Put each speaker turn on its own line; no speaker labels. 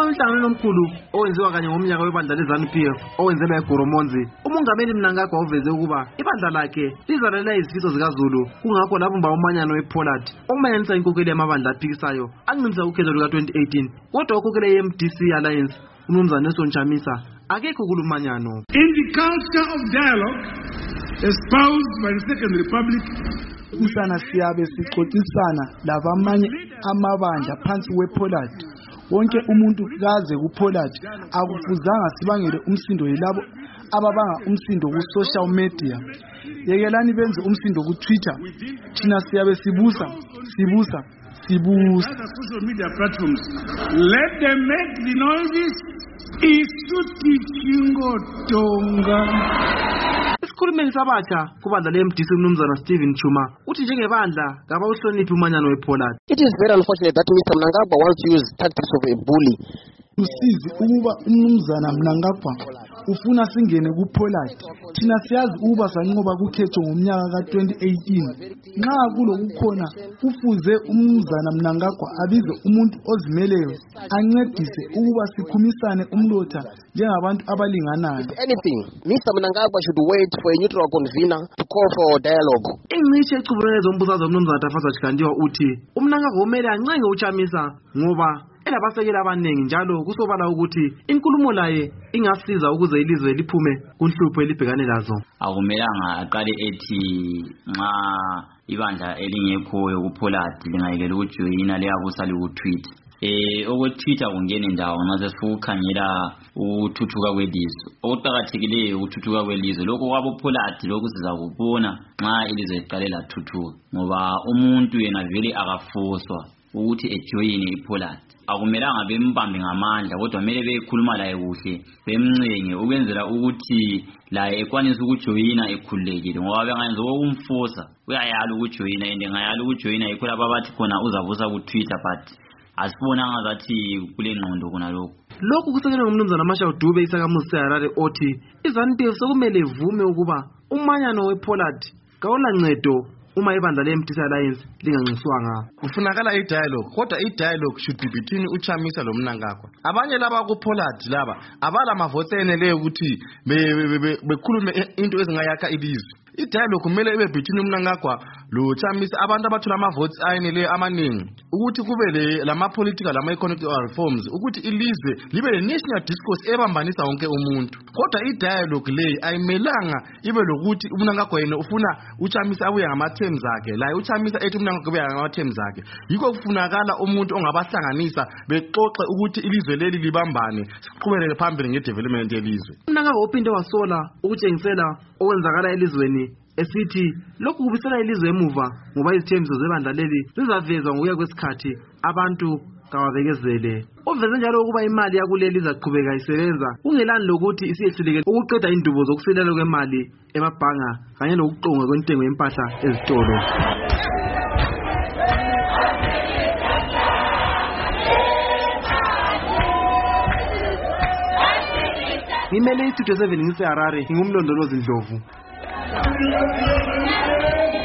Kulomhlangano omkhulu owenziwa kanye ngomnyaka webandla leZANU-PF owenzelwa eGoromonzi, umongameli Mnangagwa uveze ukuba ibandla lakhe lizalela izifiso zikaZulu, kungakho labumba umanyano wePollard omanyanisa inkokheli yamabandla aphikisayo anqinisa ukhetho luka-2018. Kodwa ukhokheli ye-MDC Alliance uMnumzana Nelson Chamisa akekho kulumanyano.
In the culture of dialogue espoused by the Second Republic,
usana siyabe sixoxisana labamanye amabandla phansi wePollard. Wonke umuntu kaze kuPollard akufuzanga sibangele umsindo yilabo ababanga umsindo ku social media. Yekelani benze umsindo ku Twitter. Thina siyabe sibusa.
Social media platforms. Let them make the noises. Isuti chingo tonga.
Isikhulumeli sabatsha kubandla le-MDC uMnumzana Stephen Chuma uthi njengebandla kabawuhloniphi umanyano wePollard.
It is very unfortunate that Mr. Mnangagwa wants to use tactics of a bully.
Usizi ukuba uMnumzana Mnangagwa ufuna singene kuPollard. Thina siyazi ukuba sanqoba kukhetho ngomnyaka ka-2018. Nxa kulokukhona kufuze uMnumzana Mnangagwa abize umuntu ozimeleyo ancedise ukuba sikhumisane umlotha njengabantu abalinganayo.
Anything, Mr. Mnangagwa should wait for a neutral convener to call for dialogue.
Ingcishe echubulele zombusazwe uMnumzana Tafasa Chikandiwa uthi uMnangagwa kumele ancenge uChamisa ngoba elabasekela abaningi njalo kusobala ukuthi inkulumo laye ingasiza ukuze ilizwe liphume kunhlupho elibhekane lazo.
Akumelanga aqale ethi nxa ibandla elingekhoyo kuPollard lingayekela ukujoyina liyabusa likutweet. Okutweeta kungene ndawo nxa sesikhangela ukuthuthuka kwelizwe. Okuqakathekileyo ukuthuthuka kwelizwe lokho kwaboPollard lokhu sizakubona nxa ilizwe liqale lathuthuka ngoba umuntu yena vele akafoswa ukuthi ejoyine iPollard. Akumelanga bembambe ngamandla kodwa kumele bekhuluma laye kuhle bemncenge ukwenzela ukuthi laye ekwanise ukujoyina ekhululekile ngoba bengayenza ukumfosa uyayala ukujoyina ngayala ukujoyina yikho lapha bathi khona uzavusa ku Twitter but asibonanga zathi kule ngqondo kuna lokho.
Lokhu kusekelwe ngumnumzana Mashawu Dube isakamuzi seHarare othi iZANU-PF sokumele ivume ukuba umanyano wePollard kawulancedo uma ibandla le-MDC Alliance linganxiswanga.
Kufunakala i-dialogue kodwa i-dialogue should be between uChamisa lo Mnangagwa. Abanye laba kuPollard laba abala amavoti eneleyo ukuthi bekhulume into ezingayakha ilizwe. I-dialogue kumele ibe between uMnangagwa lo Chamisa abantu abathola amavoti ayeneleyo amaningi ukuthi kube lama-political lama-economic reforms ukuthi ilizwe libe le-national discourse ebambanisa wonke umuntu. Kodwa i-dialogue leyi ayimelanga ibe lokuthi uMnangagwa yena ufuna uChamisa abuye ngama-terms akhe laye uChamisa ethi uMnangagwa abuye ngama-terms akhe. Yikho kufunakala umuntu ongabahlanganisa bexoxe ukuthi ilizwe leli libambane siqhubekele phambili ngedevelopment yelizwe.
uMnangagwa uphinde wasola ukutshengisela okwenzakala elizweni esithi lokhu kubisela ilizwe emuva ngoba izithembiso zebandla leli zizavezwa ngokuya kwesikhathi abantu kawabekezele. Uveze njalo ukuba imali yakuleli izaqhubeka isebenza kungelani lokuthi isiyehluleke ukuqeda indubo zokusilela kwemali emabhanga kanye nokuqonga kwentengo yempahla ezitolo. Ngimele iStudio 7 ngiseHarare ngingumlondolozi Ndlovu.